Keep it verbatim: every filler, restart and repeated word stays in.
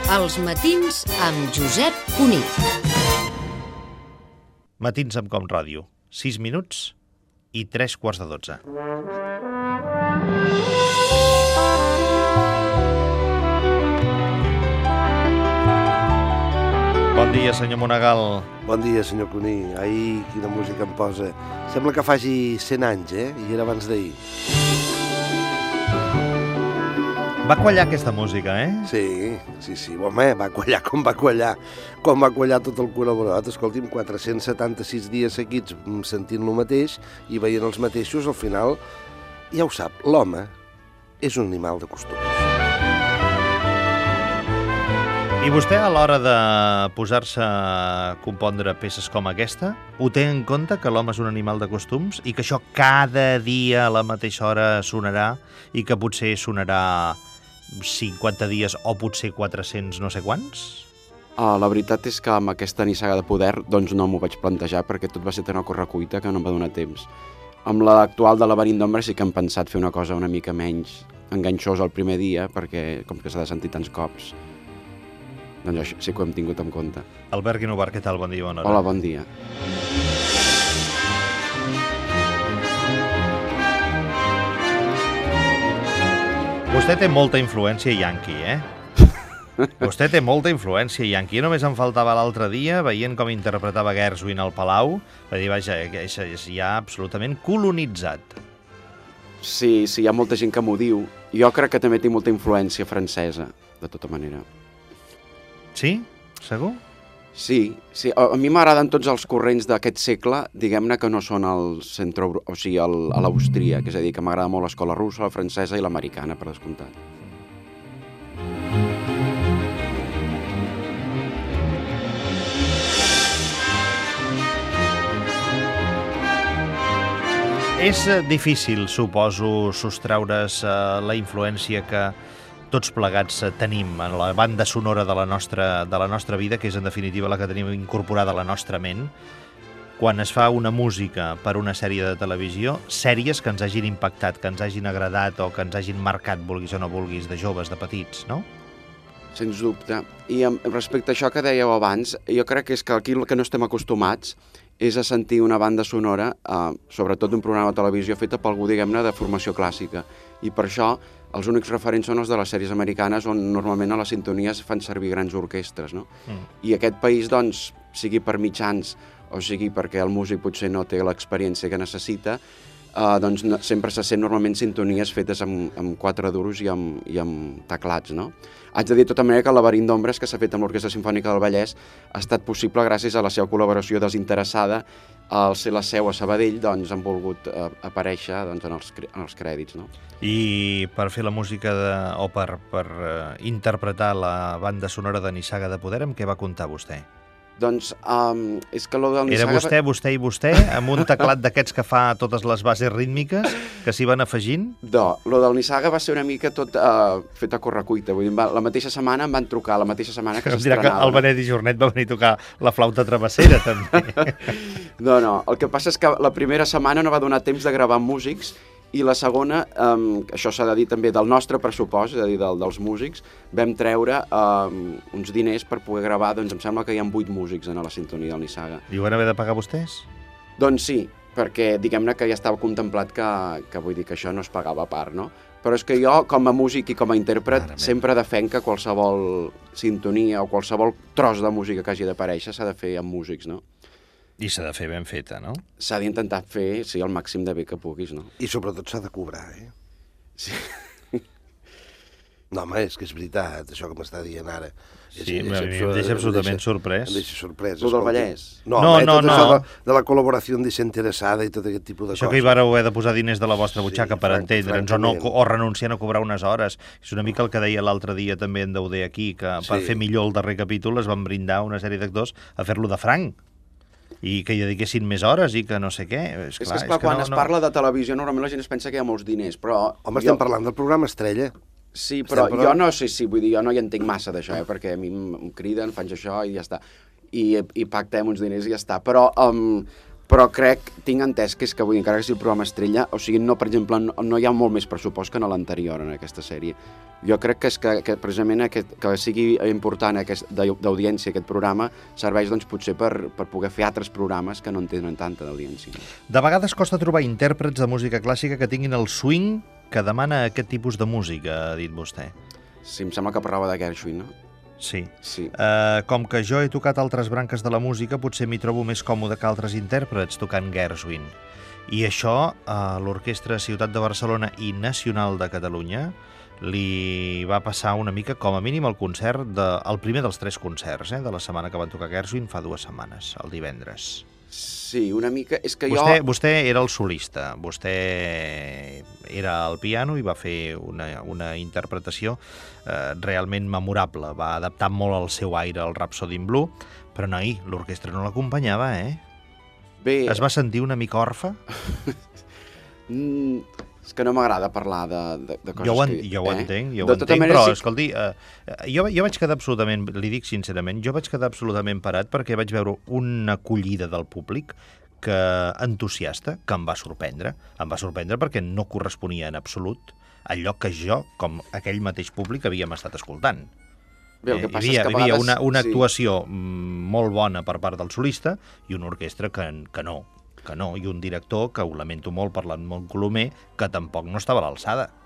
Els matins amb Josep Cuní. Matins amb Com Ràdio. sis minuts i tres quarts de dotze. Bon dia, senyor Monegal. Bon dia, senyor Cuní. Ai, quina música em posa. Sembla que faci cent anys, eh? I era abans d'ahir. Va quallar aquesta música, eh? Sí, sí, sí. Home, va quallar com va quallar. Com va quallar tot el col·laborat. Escolti'm, quatre-cents setanta-sis dies seguits sentint lo mateix i veient els mateixos, al final, ja ho sap, l'home és un animal de costums. I vostè, a l'hora de posar-se a compondre peces com aquesta, ho té en compte que l'home és un animal de costums i que això cada dia a la mateixa hora sonarà i que potser sonarà cinquanta dies o potser quatre-cents no sé quants? Uh, la veritat és que amb aquesta nissaga de poder doncs no m'ho vaig plantejar perquè tot va ser tan a correcuita que no em va donar temps. Amb l'actual de Laberint d'Ombres sí que hem pensat fer una cosa una mica menys enganxosa el primer dia perquè com que s'ha de sentir tants cops doncs això sí que ho hem tingut en compte. Albert Guinovar, què tal? Bon dia, bona hora. Hola, bon dia. Vostè té molta influència yanqui, eh? Vostè té molta influència yanqui. Només em faltava l'altre dia, veient com interpretava Gershwin al Palau, va dir, vaja, és, és ja absolutament colonitzat. Sí, sí, hi ha molta gent que m'ho diu. Jo crec que també té molta influència francesa, de tota manera. Sí? Segur? Sí, sí. A, a mi m'agraden tots els corrents d'aquest segle, diguem-ne que no són el centre, o sigui, el, a l'Austria, que és a dir, que m'agrada molt l'escola russa, la francesa i l'americana, per descomptat. És difícil, suposo, sostraure's uh, la influència que tots plegats tenim en la banda sonora de la nostra, de la nostra vida, que és en definitiva la que tenim incorporada a la nostra ment, quan es fa una música per una sèrie de televisió, sèries que ens hagin impactat, que ens hagin agradat o que ens hagin marcat, vulguis o no vulguis, de joves, de petits, no? Sens dubte. I respecte a això que dèieu abans, jo crec que és que aquí el que no estem acostumats és a sentir una banda sonora, eh, sobretot d'un programa de televisió feta per algú, diguem-ne, de formació clàssica. I per això els únics referents són els de les sèries americanes on normalment a les sintonies fan servir grans orquestres, no? Mm. I aquest país, doncs, sigui per mitjans o sigui perquè el músic potser no té l'experiència que necessita, eh, doncs no, sempre se sent normalment sintonies fetes amb, amb quatre duros i amb, i amb teclats, no? Haig de dir de tota manera que el Laberint d'Ombres que s'ha fet amb l'Orquestra Simfònica del Vallès ha estat possible gràcies a la seva col·laboració desinteressada. Al ser la seu a Sabadell, doncs, han volgut eh, aparèixer doncs, en, els, en els crèdits, no? I per fer la música de, o per, per uh, interpretar la banda sonora de Nissaga de Poder, amb què va comptar vostè? Doncs um, és que lo del Nissaga... Era vostè, vostè i vostè, amb un teclat d'aquests que fa totes les bases rítmiques, que s'hi van afegint? No, lo del Nissaga va ser una mica tot uh, fet a correcuita. Vull dir, va, la mateixa setmana em van trucar, la mateixa setmana que s'estrenava. Em dirà que el Benet i Jornet va venir a tocar la flauta travessera, també. No, no, el que passa és que la primera setmana no va donar temps de gravar amb músics i la segona, um, això s'ha de dir també del nostre pressupost, és a dir, del, dels músics, vam treure um, uns diners per poder gravar, doncs em sembla que hi ha vuit músics en la sintonia del Nissaga. I ho van haver de pagar vostès? Doncs sí, perquè diguem-ne que ja estava contemplat que, que vull dir que això no es pagava a part, no? Però és que jo, com a músic i com a intèrpret, Clarament. sempre defenc que qualsevol sintonia o qualsevol tros de música que hagi d'aparèixer s'ha de fer amb músics, no? I s'ha de fer ben feta, no? S'ha d'intentar fer, sí, el màxim de bé que puguis, no? I sobretot s'ha de cobrar, eh? Sí. No, home, és que és veritat, això que m'està dient ara. Sí, és, és, em deixa absolutament sorprès. Em deixa sorprès. Lo del Vallès. No, no, eh, no. tot no. això de, de la col·laboració desinteressada i tot aquest tipus de això coses. que hi vareu haver de posar diners de la vostra butxaca Sí, per franc, entendre'ns, o, no, o renunciant a cobrar unes hores. És una mica el que deia l'altre dia també en Dauder aquí, que per Sí. fer millor el darrer capítol es van brindar una sèrie d'actors a fer-lo de franc. I que hi dediquessin més hores i que no sé què. És, És clar, que, esclar, és que quan no, es no... parla de televisió, normalment la gent es pensa que hi ha molts diners, però... Home, jo... estem parlant del programa Estrella. Sí, però Estem jo no sé si, vull dir, jo no hi entenc massa d'això, eh, perquè a mi em criden, faig això i ja està. I, i pactem uns diners i ja està. Però um, Però crec, tinc entès que és que, vull dir, encara que sigui el programa estrella, o sigui, no, per exemple, no, no hi ha molt més pressupost que en l'anterior, en aquesta sèrie. Jo crec que és que, que precisament aquest, que sigui important aquest, d'audiència aquest programa serveix, doncs, potser per, per poder fer altres programes que no en tenen tanta d'audiència. De vegades costa trobar intèrprets de música clàssica que tinguin el swing que demana aquest tipus de música, ha dit vostè. Sí, em sembla que parlava de Gershwin, no? Sí. Sí. Uh, com que jo he tocat altres branques de la música, potser m'hi trobo més còmode que altres intèrprets tocant Gershwin. I això a l'Orquestra Ciutat de Barcelona i Nacional de Catalunya li va passar una mica, com a mínim, el concert, de, el primer dels tres concerts eh, de la setmana que van tocar Gershwin fa dues setmanes, el divendres. Sí, una mica... És que vostè, jo... vostè era el solista, vostè era al piano i va fer una, una interpretació eh, realment memorable. Va adaptar molt el seu aire al Rhapsody in Blue, però noi, l'orquestra no l'acompanyava, eh? Bé... Es va sentir una mica orfe? mm, és que no m'agrada parlar de, de, de coses jo ho, en, que... jo ho eh? entenc, jo de ho entenc, manera, però, sí... escolti, eh, jo, jo vaig quedar absolutament, li dic sincerament, jo vaig quedar absolutament parat perquè vaig veure una acollida del públic que entusiasta, que em va sorprendre. Em va sorprendre perquè no corresponia en absolut a allò que jo, com aquell mateix públic, havíem estat escoltant. Bé, el que passa hi havia, és que a hi havia vegades... una, una sí. actuació molt bona per part del solista i una orquestra que, que no, que no, i un director que, ho lamento molt, parlant molt colomer, que tampoc no estava a l'alçada.